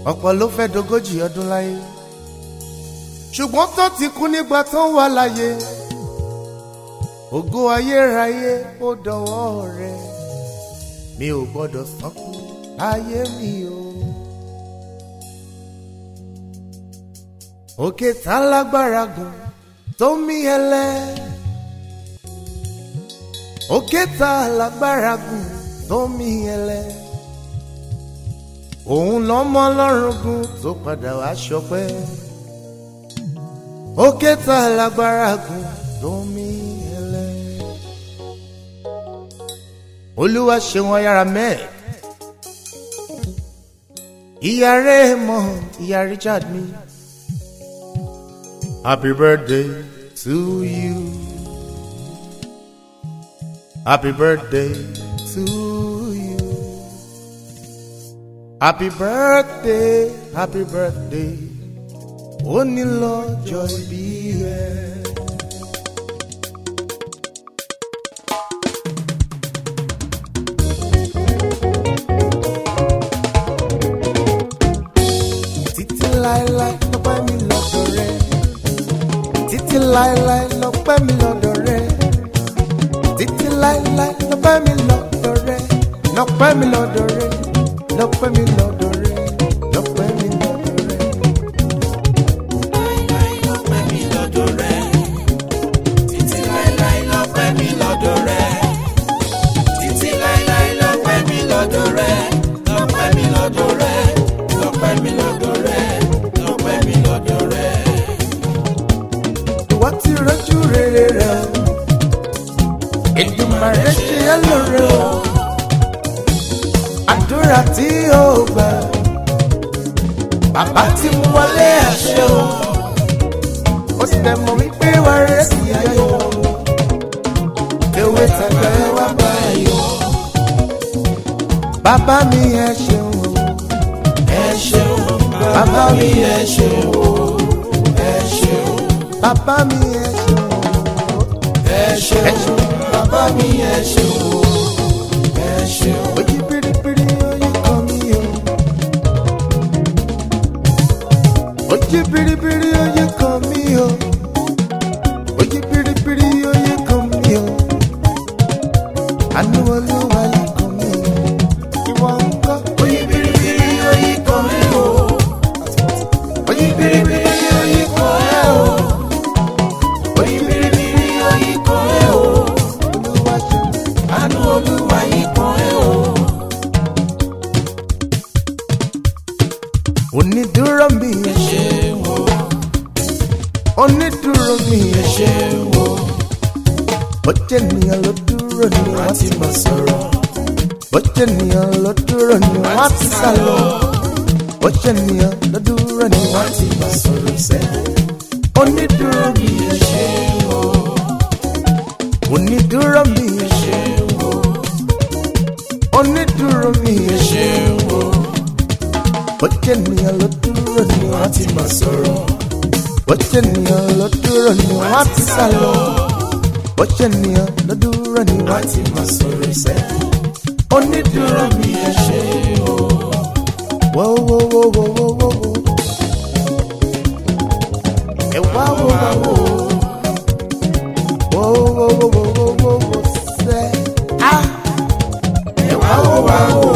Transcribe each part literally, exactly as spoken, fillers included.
ọ̀pọ̀ ló fẹ́ dogójì ọdún láyé ṣùgbọ́n tó ti kú nígbà tó ń wà láyé ògo ayérayé ó dọwọ́ rẹ̀ mi ò gbọ́dọ̀ sọ́kù ayé mi o. òkè tá lágbára gùn tó mí ẹlẹ́ òkè tá lágbára gùn tó mí ẹlẹ́ òun lọ́mọ Ọlọ́run gùn tó padà wá ṣọpẹ́ òkè tá lágbára gùn tó mí ẹlẹ́. Olúwa ṣeun ayára mẹ́ẹ̀ ìyá rẹ̀ mọ̀ ìyá Richard mi. Happy birthday to you. Happy birthday to you. Happy birthday, happy birthday. Òní lọ́jọ́ ìbí rẹ. Títí láéláé lọ́pẹ́ mi lọ́dọ̀ rẹ. Títí láéláé lọ́pẹ́ mi lọ́dọ̀ rẹ. Títí láéláé lọ́pẹ́ mi lọ́dọ̀ rẹ. Lọ́pẹ́ mi lọ́dọ̀ rẹ. Lọ́pẹ́ mi lọ́dọ̀ rẹ. Lọ́pẹ́ mi lọ́dọ̀ rẹ. Láéláé lọ́pẹ́ mi lọ́dọ̀ rẹ. Títí láéláé lọ́pẹ́ mi lọ́dọ̀ rẹ. Títí láéláé lọ́pẹ́ mi lọ́dọ̀ rẹ. Lọ́pẹ́ mi lọ́dọ̀ rẹ. Lọ́pẹ́ mi lọ́dọ̀ rẹ. Lọ́pẹ́ mi lọ́dọ̀ rẹ. Ìwọ ti rọ́jú rere rẹ o. Èdùmàrè ṣe é lóore o. Àdúrà tí ó gbà bàbá tí mú wọlé àṣẹ o. Ó sì tẹ̀ mọ́ wípé wà rẹ̀ sí ayọ̀. Ewé tàgbà ẹ wá bá ayọ̀. Bàbá mi ẹ ṣeun o. Ẹ ṣeun, bàbá mi ẹ ṣeun o. Ẹ ṣeun, Bàbá mi ẹ ṣeun o. ẹ ṣeun, bàbá mi ẹ ṣeun o. Ẹ ṣeun. Ojí pírípírí oyè kan mi o. Ojí pírípírí oyè kan mi o. Ojí pírípírí oyè kan mi o. Àánú Olúwa yìí kan mi o. Ìwọ ń kọ́. Oyin biribiri oyin kan ẹ o. Oyin biribiri oyin kan ẹ o. Oyin biribiri oyin kan ẹ o. Olúwa ṣeun. Àánú Olúwa yìí kan ẹ o. Onídúró mi Ẹ ṣeun o, onídúró mi ẹ ṣeun o. bọ́jẹ̀ ènìyàn ló dúró ni Wọ́n wọ́n ti ti máa sọ̀rọ̀. bọ́jẹ̀ ènìyàn ló dúró ni wọ́n ti sá lọ bọ́jẹ̀ ènìyàn ló dúró ni wọ́n Wọ́n ti máa sọ̀rọ̀ sẹ́. onídúró mi Ẹ ṣeun o, onídúró mi ẹ ṣeun o, onídúró mi ẹ ṣeun o. bọ́jẹ̀ ènìyàn ló dúró ni wọ́n Wọ́n ti máa sọ̀rọ̀. bọ́jẹ̀ ènìyàn ló dúró ni wọ́n ti sá lọ bọ́jẹ̀ ènìyàn ló dúró ni wọ́n Wọ́n ti máa sọ̀rọ̀ sẹ́. onídúró mi Ẹ ṣeun o. wọ́ wọ́ wọ́ wọ́ wọ́ wọ́ wọ́ ẹ wá wọ́ wá wọ́ wọ́ wọ́ wọ́ wọ́ wọ́ wọ́ wọ́ sẹ́ á ẹ wá wọ́ wá wọ́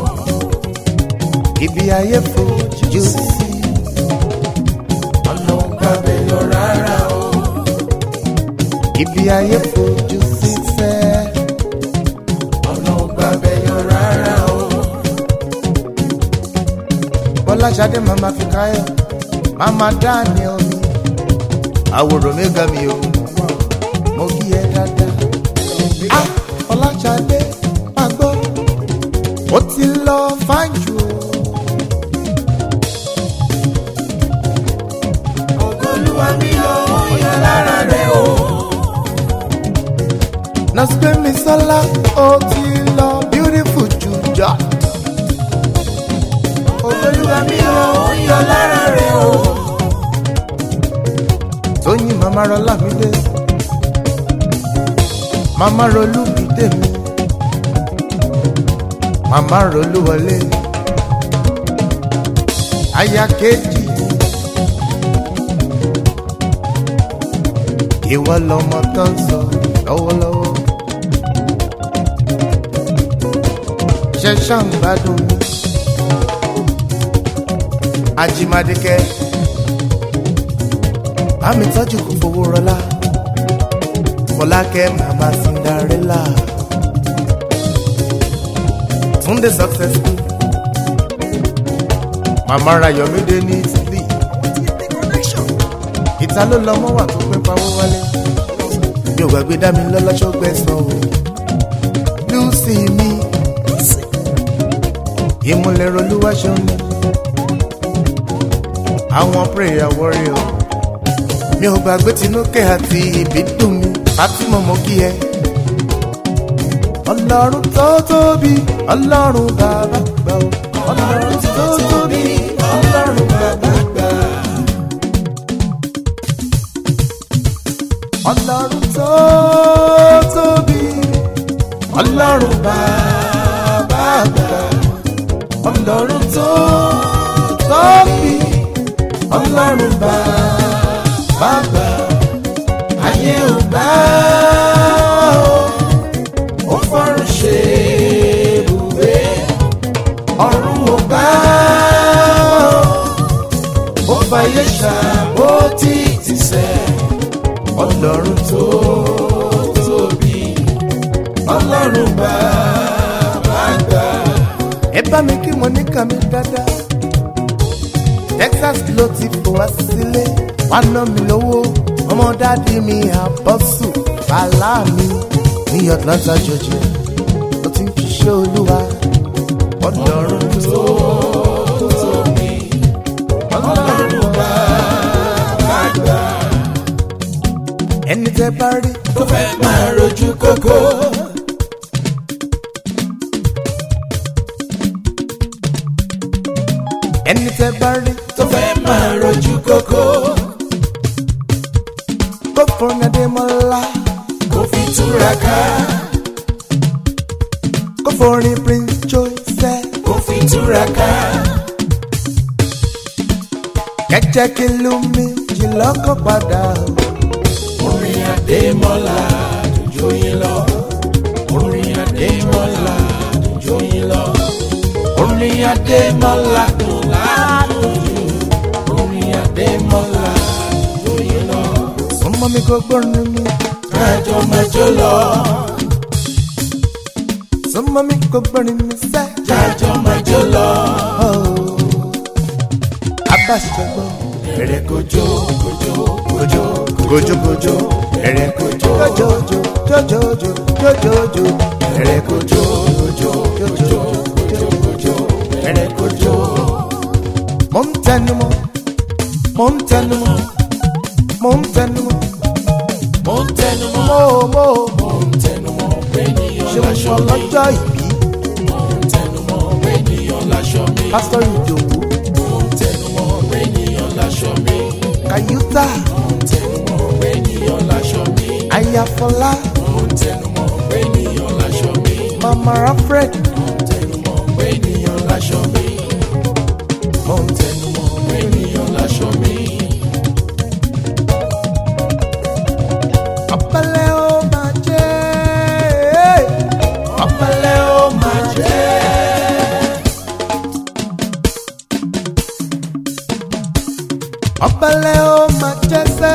ibi ayé fojú sí Ọ̀nà gbàgbé lọ rárá o. ibi ayé fojú sí sẹ́ Ọ̀nà gbàgbé lọ rárá o. Bọ́láṣadé màmá fi káyọ̀ màmá Daniel mi àwòrán mi ga mi o mo kí ẹ dáadáa. Ah, Bọ́láṣadé máa gbọ́ ó ti lọ fájú o. Olúwa mi lọ yọ lára rẹ̀ o. Nọ́ọ̀sì Sọ́lá ó ti lọ beautiful jùjọ. Olúwa mi lọ yọ lára rẹ̀ o. Tóyìn màmá rọlá mi dé màmá rolú mi dé mi màmá rolú wọlé aya kejì ìwọ lọmọ tó ń sọ lọ́wọ́lọ́wọ́ ṣe ṣàǹgbádùn mi Ajímádékẹ́ àmì tọ́jú kò fowó rọlá Fọlákẹ́ màmá Cinderella Túndé successful màmá Rayọ̀mídé ní Italy ìta ló lọ́mọ wà tó pẹ́ pawó wálé mi ò gbàgbé dá mi lọ́lọ́ṣọ́ gbẹ̀sán o Lucy mi ìmúlẹ̀ rolúwàṣọ́ mi àwọn prayer warrior mi ò gbàgbé Tinúkẹ́ àti ìbídùn mi Fátímọ̀ mọ́ kí ẹ. Ọlọ́run tó tóbi Ọlọ́run bàbá gbà ó Ọlọ́run tó tóbi Ọlọ́run bàbá gbà. Ọlọ́run tó tóbi Ọlọ́run bàbá gbà. Ọlọ́run tó tóbi Ọlọ́run bàbá gbà. Ayé ò gbà ó fọ́run ṣe ibùgbé ọ̀run ò gbà ó fàyè ṣàbò títí sẹ́. Ọlọ́run tó tóbi Ọlọ́run bàbá gbà. Ẹ bá mi kí mo ní kàmí dáadáa Texas ló ti fò wá sílé wá ná mi lówó ọmọ dádì mi àbọ̀sù bàlá mi ní Atlanta Georgia ló ti ń ṣiṣẹ́ Olúwa. Ọlọ́run tó tóbi Ọlọ́run bàbá gbà. Ẹni tẹ́ bá rí tó fẹ́ máa rojú kókó. Ẹni tẹ́ bá rí tó fẹ́ máa rojú kókó. Kó fún Adémọ́lá kó fi túraká. Kó forin Prince Joyce kó fi túraká. Kẹ́jẹ́ kí ló mi jí lọ́kàn padà. Orin Adémọ́lá dùjọ́ yín lọ. Orin Adémọ́lá dùjọ́ yín lọ. Orin Adémọ́lá dùn ládùjú. Orin Adémọ́lá dùjọ́ yín lọ. Súnmọ́ mi kò gbọ́rin mi. Kájọ májọ lọ. Súnmọ́ mi kò gbọ́rin mi sẹ́. Kájọ májọ lọ. Abáṣọgbọ́n. Ẹ̀rẹ̀ kojú kojú kojú kojú kojú. Ẹ̀rẹ̀ kojú kojú kojú kojú kojú. Ẹ̀rẹ̀ kojú kojú kojú kojú kojú. Ẹ̀rẹ̀ kojú. Mo ń tẹnu mọ́, mo ń tẹnu mọ́, mo ń tẹnu mọ́, mo ń tẹnu mọ́, mo mo mo ń tẹnu mọ́ pé níyàn láṣọ mi. Ṣé mo lọ́jọ́ ìbí? Mo ń tẹnu mọ́ pé níyàn láṣọ mi. Pásítọ̀ Ìdòwú. Mo ń tẹnu mọ́ pé níyàn láṣọ mi. Kàyútà. Mo ń tẹnu mọ́ pé níyàn láṣọ mi. Ayáfọlá. Mo ń tẹnu mọ́ pé níyàn láṣọ mi. Mama Alfred. Mo ń tẹnu mọ́ pé níyàn láṣọ mi. Mo ń tẹnu mọ́ pé níyàn láṣọ mi. Ọ̀pẹ̀lẹ̀ ó máa jẹ́. Ọ̀pẹ̀lẹ̀ ó máa jẹ́. Ọ̀pẹ̀lẹ̀ ó máa jẹ́ sẹ́.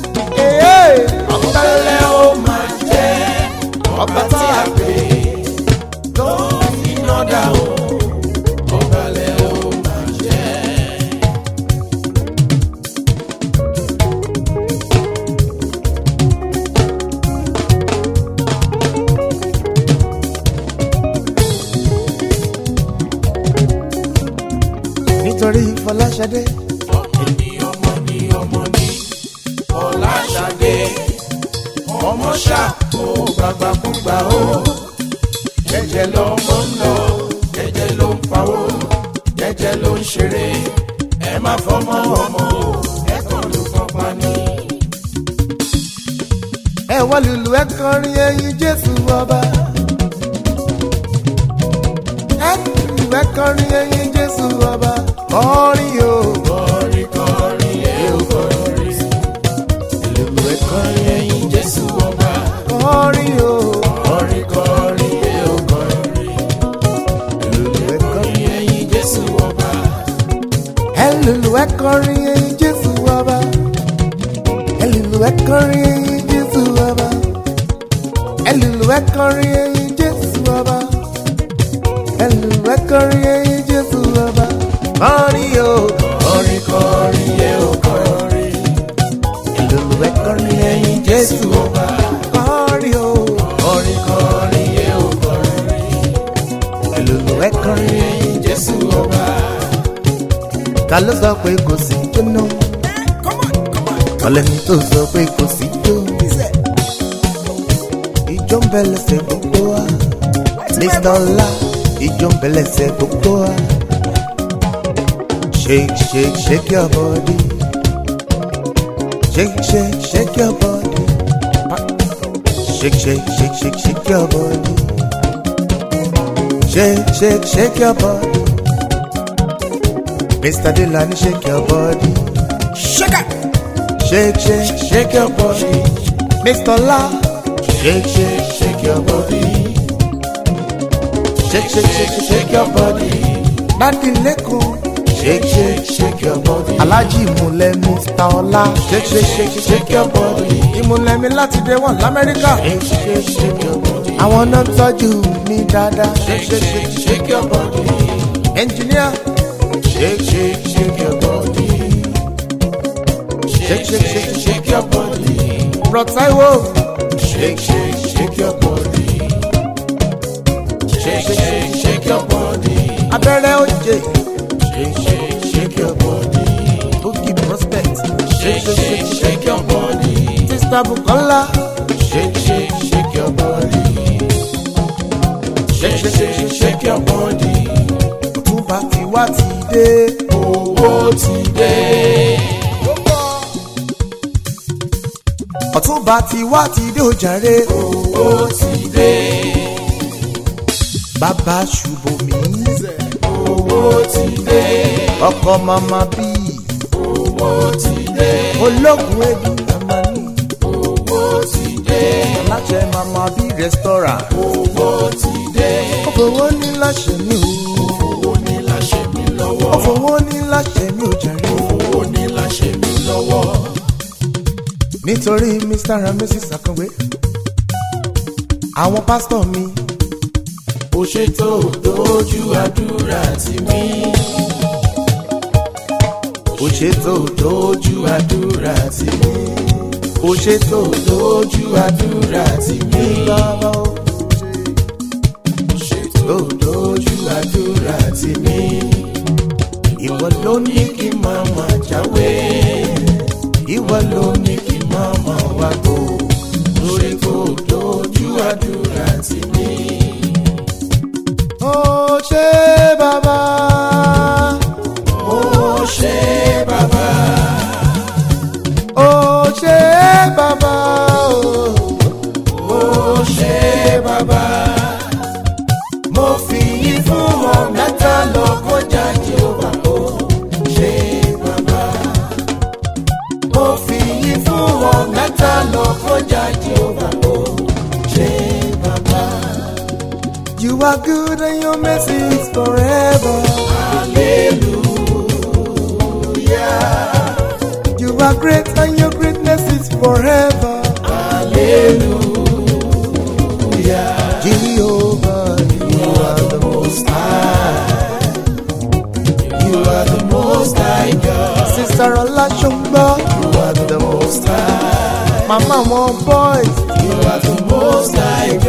Ọ̀pẹ̀lẹ̀ ó máa jẹ́. Ọba tí a pè tó iná dá o. Ọ̀pẹ̀lẹ̀ ó máa jẹ́. Nítorí Fọláṣadé. Ọmọ ni ọmọ ni ọmọ ni Fọláṣadé. Ọmọ ṣá o bàbá gbúgbà o. Jẹ́jẹ́ lọmọ ń lọ, jẹ́jẹ́ ló ń pawó, jẹ́jẹ́ ló ń ṣeré. Ẹ má fọmọ ọmọ o, ẹ kàn ló fọpa ní. Ẹ wá lùlù ẹ kọrin ẹyin Jésù ọba. Ẹ lùlù ẹ kọrin ẹyin Jésù ọba. Kọrin o. ẹlùlù ẹ kọrin ẹyin Jésù ọba. ẹlùlù ẹ kọrin ẹyin Jésù ọba. ẹlùlù ẹ kọrin ẹyin Jésù ọba. ẹlùlù ẹ kọrin ẹyin Jésù ọba. kọrin o kọrin kọrin yẹ o kọrin. ẹlùlù ẹ kọrin ẹyin Jésù ọba. kọrin o kọrin kọrin yẹ o kọrin. ẹlùlù ẹ kọrin ẹyin Jésù ọba. ta ló sọ pé kò sí jóná? ọlẹ́ni tó sọ pé kò sí jó. ìjọ ń bẹ lẹ́sẹ̀ gbogbo wa. Mister Ọlá ìjọ ń bẹ lẹ́sẹ̀ gbogbo wa. shake shake shake your body. shake shake shake your body. shake shake shake shake shake your body. shake shake shake your body. Mister Delany, shake your body. Shake it. Shake, shake, shake your body. Mister La, shake, shake, shake your body. Shake, shake, shake, shake your body. Daddy Leko, shake, shake, shake your body. Alhaji Imule Mister Ola, shake, shake, shake, shake your body. Imule mi láti dé wọn l'Amẹ́ríkà. Shake, shake, shake your body. Àwọn náà tọ́jú mi dáadáa. Shake, shake, shake, shake your body. Engineer. Shake, shake, shake your body. Shake, shake, shake, shake your body. Bro Taiwo. Shake, shake, shake your body. Shake, shake, shake your body. Abẹ́rẹ́ Oje. Shake, shake, shake your body. Bookie Prospect. Shake, shake, shake your body. Sister Bukola. Shake, shake, shake your body. Shake, shake, shake your body. Ọ̀túnba ti wá ti dé. Owó ti dé. Ọ̀túnba ti wá ti dé o jàre. Owó ti dé. Bàbá Ṣùbọ́mi. Owó ti dé. Ọkọ mama bí. Owó ti dé. Ológun ebi amani. Owó ti dé. Aláṣẹ mama bí rẹ́sítọ́rà. Owó ti dé. Owó ní láṣẹ mi o. Owó ní láṣẹ mi lọ́wọ́. Owó ní láṣẹ mi ò jàre. Owó ní láṣẹ mi lọ́wọ́. Nítorí Mister and Missus Akàngbé. Àwọn pásítọ̀ mi. Ó ṣètò dojú àdúrà tì mí. Ó ṣètò dojú àdúrà tì mí. Ó ṣètò dojú àdúrà tì mí. Bàbá o. Ó ṣètò dojú àdúrà tì mí. Ìwọ ló ní kí màmá jáwé. Ìwọ ló ní kí màmá wá gbó. Lórí kò dojú àdúrà tì mí. Ó ṣé bàbá. Ó ṣé bàbá. Ó ṣé bàbá. Ó ṣé bàbá. Mo fi yín fún wọn mẹ́ta lọ́kọ́ jáde ó bà ó. Ṣé bàbá. Mo fi yín fún wọn mẹ́ta lọ́kọ́ jáde ó bà ó. Ṣé bàbá. You are good and your mercy is forever. Hallelujah. You are great and your greatness is forever. Hallelujah. Jehovah, you are the most high. You are the most high God. Sister Olashungba, you are the most high. Mama, one boys, you are the most high God.